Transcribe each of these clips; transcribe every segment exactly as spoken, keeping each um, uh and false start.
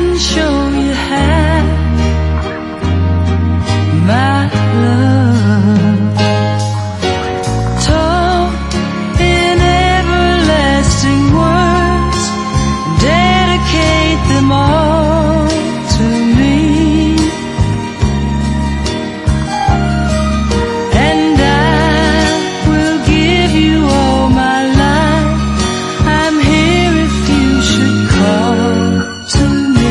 can show you how, my love. Talk in everlasting words, dedicate them all to me, and I will give you all my life. I'm here if you should call to me.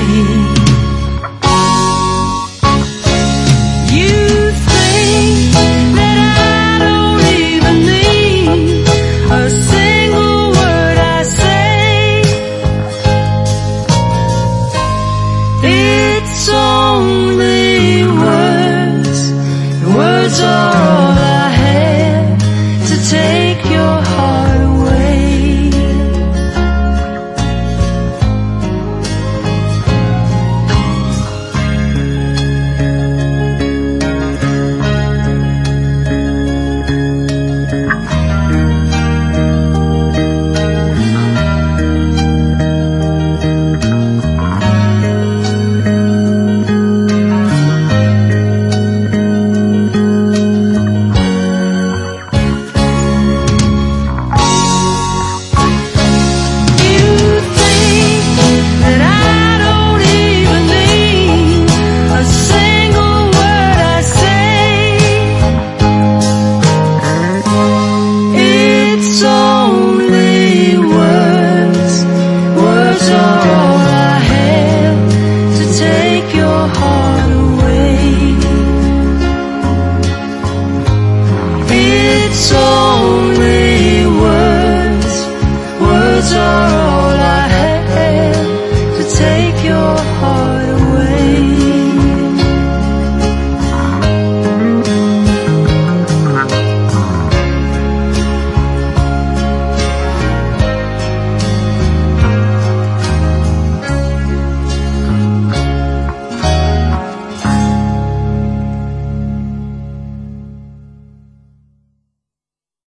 You think that I don't even need a single word I say.